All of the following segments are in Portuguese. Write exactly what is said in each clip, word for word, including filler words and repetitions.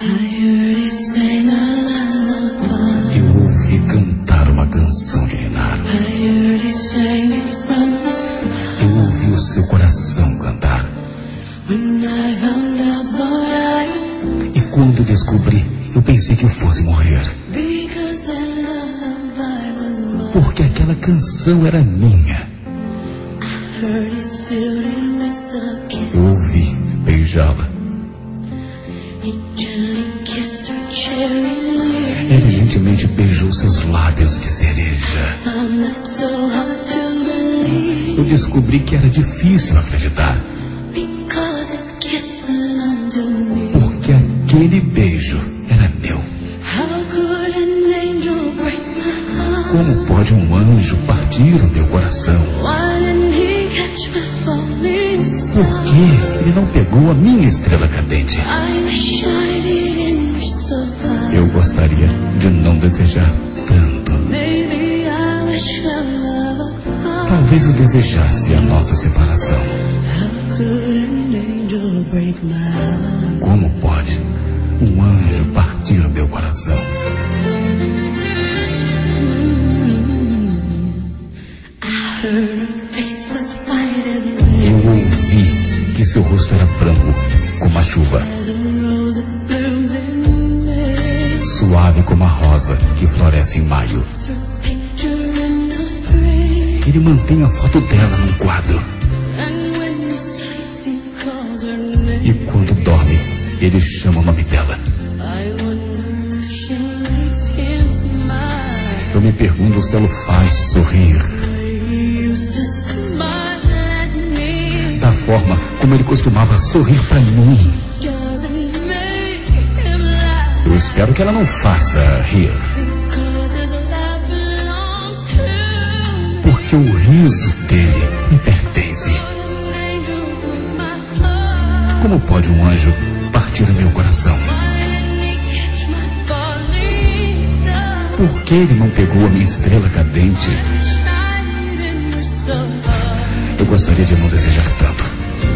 Eu ouvi cantar uma canção de ninar. Eu ouvi o seu coração cantar. E quando descobri, eu pensei que eu fosse morrer. Porque aquela canção era minha. Eu ouvi beijá-la. Ele gentilmente beijou seus lábios de cereja. Eu descobri que era difícil acreditar. Porque aquele beijo era meu. Como pode um anjo partir o meu coração? Por que ele não pegou a minha estrela cadente? Eu gostaria de não desejar tanto. Talvez eu desejasse a nossa separação. Como pode um anjo partir o meu coração? Eu ouvi que seu rosto era branco como a chuva, suave como a rosa que floresce em maio. Ele mantém a foto dela num quadro. E quando dorme, ele chama o nome dela. Eu me pergunto se ela o faz sorrir da forma como ele costumava sorrir pra mim. Eu espero que ela não faça rir, porque o riso dele me pertence. Como pode um anjo partir o meu coração? Por que ele não pegou a minha estrela cadente? Eu gostaria de não desejar tanto.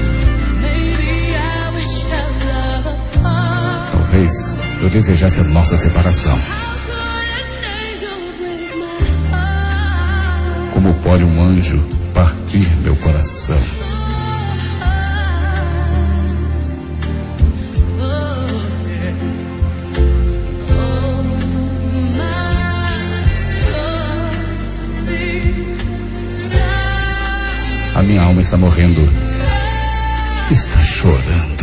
Talvez eu desejasse a nossa separação. Como pode um anjo partir meu coração? A minha alma está morrendo. Está chorando.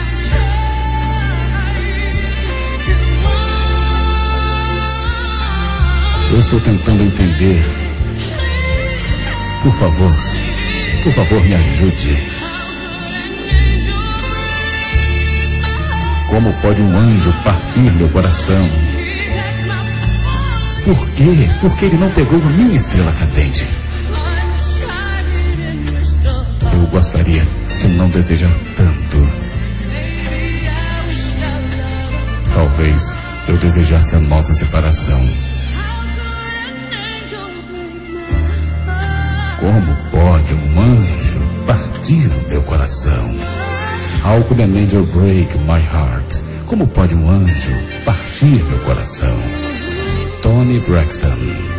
Eu estou tentando entender. Por favor, por favor, me ajude. Como pode um anjo partir meu coração? Por quê? Por que ele não pegou a minha estrela cadente? Eu gostaria de não desejar tanto. Talvez eu desejasse a nossa separação. Como pode um anjo partir o meu coração? How could an angel break my heart? Como pode um anjo partir meu coração? Toni Braxton.